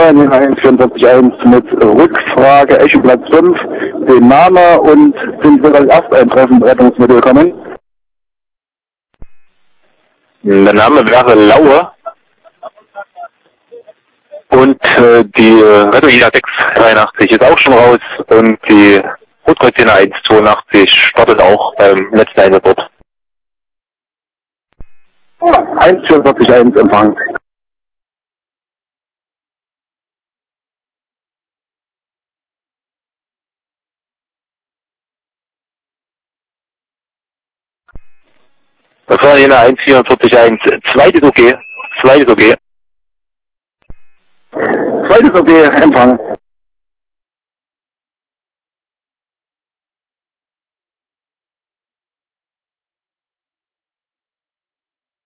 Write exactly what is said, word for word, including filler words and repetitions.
eins vierundvierzig eins mit Rückfrage Echo Platz fünf, den Namen und sind wir als Ersteintreffen Rettungsmittel kommen? Der Name wäre Laue und äh, die Rettungslinie sechs dreiundachtzig ist auch schon raus und die Rotkreuzlinie eins zweiundachtzig startet auch beim letzten Einsatz dort. eins vierundvierzig eins Empfang. Das war hier eins vierundvierzig eins, zweites okay, zweites okay. Zweites okay, Empfang.